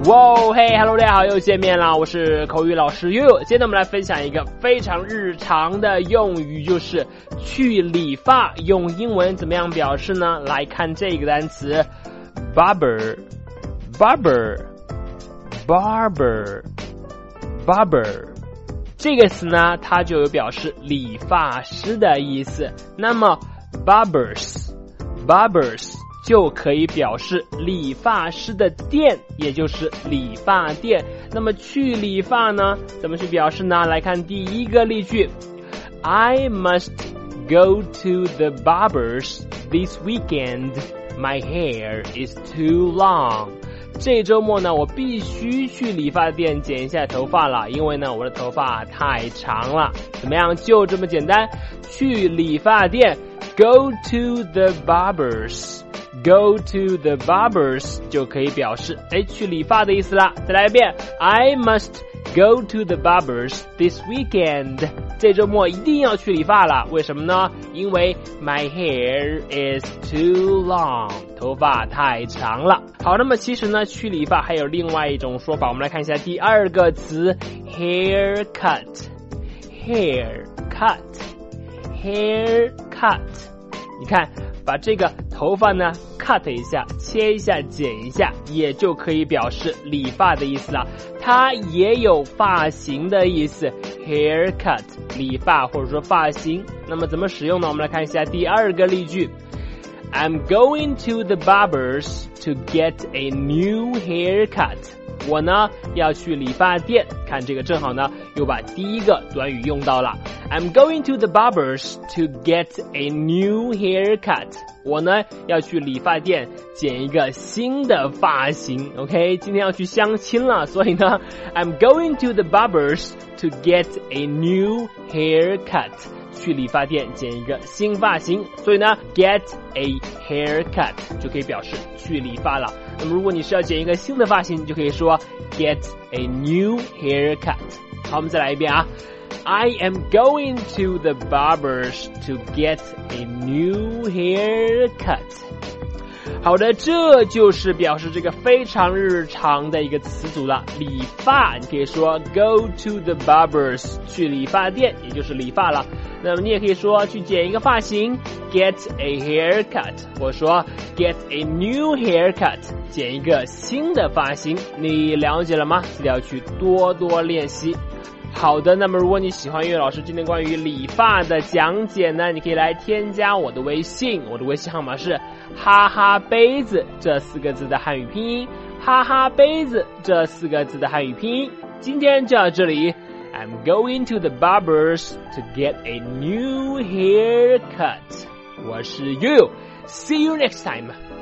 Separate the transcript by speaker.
Speaker 1: 哇嘿 ，Hello， 大家好，又见面了，我是口语老师悠悠。今天我们来分享一个非常日常的用语，就是去理发，用英文怎么样表示呢？来看这个单词 ，barber， 这个词呢，它就有表示理发师的意思。那么 barbers 就可以表示理发师的店，也就是理发店。那么去理发呢，怎么去表示呢？来看第一个例句 I must go to the barbers this weekend. My hair is too long. 这周末呢，我必须去理发店剪一下头发了，因为呢，我的头发太长了。怎么样？就这么简单，去理发店 Go to the barbers.Go to the barbers 就可以表示去理发的意思啦。再来一遍 I must go to the barbers this weekend 这周末一定要去理发了。为什么呢？因为 my hair is too long 头发太长了。好，那么其实呢，去理发还有另外一种说法，我们来看一下第二个词 haircut 你看把这个头发呢 cut 一下，切一下，剪一下，也就可以表示理发的意思了。它也有发型的意思 haircut 理发或者说发型。那么怎么使用呢？我们来看一下第二个例句 I'm going to the barbers to get a new haircut 我呢要去理发店，看这个正好呢又把第一个短语用到了。I'm going to the barbers to get a new haircut 我呢要去理发店剪一个新的发型。 OK， 今天要去相亲了，所以呢 I'm going to the barbers to get a new haircut去理发店剪一个新发型，所以呢 get a haircut 就可以表示去理发了。那么如果你是要剪一个新的发型，就可以说 get a new haircut。 好，我们再来一遍啊 I am going to the barbers to get a new haircut。 好的，这就是表示这个非常日常的一个词组了。理发你可以说 go to the barbers 去理发店，也就是理发了。那么你也可以说去剪一个发型 get a haircut 或者说 get a new haircut 剪一个新的发型。你了解了吗？记得要去多多练习。好的，那么如果你喜欢岳老师今天关于理发的讲解呢，你可以来添加我的微信，我的微信号码是哈哈杯子这4个字的汉语拼音，哈哈杯子这4个字的汉语拼音。今天就到这里， I'm going to the barbers to get a new haircut。 我是悠悠， See you next time。